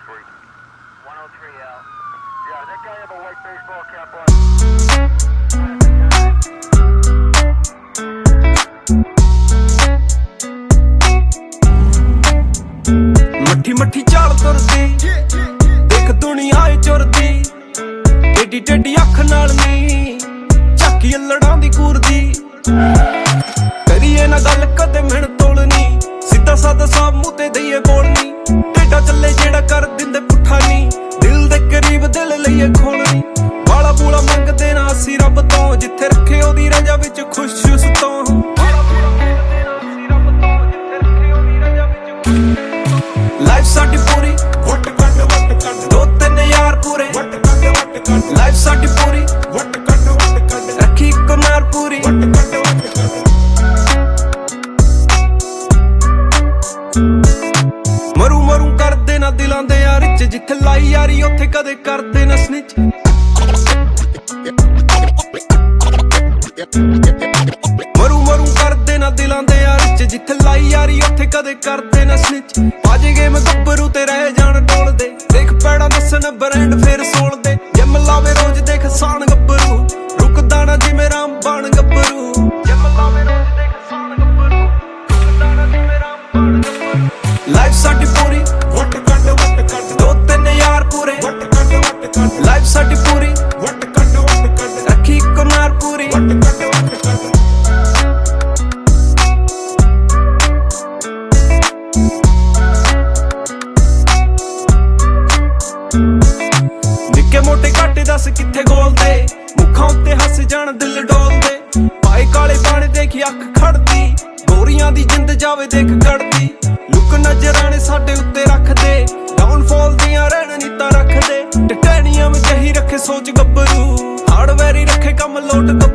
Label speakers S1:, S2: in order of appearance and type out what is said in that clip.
S1: 103L. Yeah, that guy have a white baseball cap on.
S2: मट्ठी मट्ठी चाल तुरदी देख दुनिया चुरदी teddy teddy अख नाल नी झाकी लड़ां दी कूरदी करिए ना गल कदे मिहण तोलनी सीधा सादा साफ मूंह ते दईए बोलनी टेडा चले जेड़ा कर दिंदे पुट्ठा नी दिल दे करीब दिल लईए खोलनी वाला बूला मंगदे ना असी रब तो जिथे रखे ओदी रजा विच खुश सुतों लाइफ साडी पूरी वट कट दो तीन यार पूरे वट कट लाइफ साडी पूरी वट कट रखी को नार पूरी वट कट मरू मरू कर देना दिलां दे यार च जिथे लाई यारी उत्थे कदे कर देना स्निच मरू मरू कर देना दिलां दे यार च जिथे लाई यारी उत्थे कदे कर देना स्निच बाजे गेम गब्बरू ते रह जान टोल दे देख पैड़ा दसन ब्रांड फिर सोल दे जिम लावे रोज देख सान गब्बरू रुकदा ना जिवें रामबाण गब्बरू जिम लावे रोज देख सान गब्बरू रुकदा ना जिवें रामबाण गब्बरू लाइफ साडी पूरी वट कट दो तीन यार पूरे वट कट लाइफ साडी पूरी वट कट रखी को नार पूरी वट कट निक्के मोटे घाटे दस किथे गोलदे मुखां उत्ते हस जान दिल डोलदे पाए काले बाणे देखी अख खड़दी गोरियां दी जिंद जावे देख कड़दी लुक नजराने साडे उत्ते रखदे डाउनफॉल दियां रणनीतां रखदे टटैनियम जही रखे सोच गब्बरू हार्डवेयर ही रखे कम लोट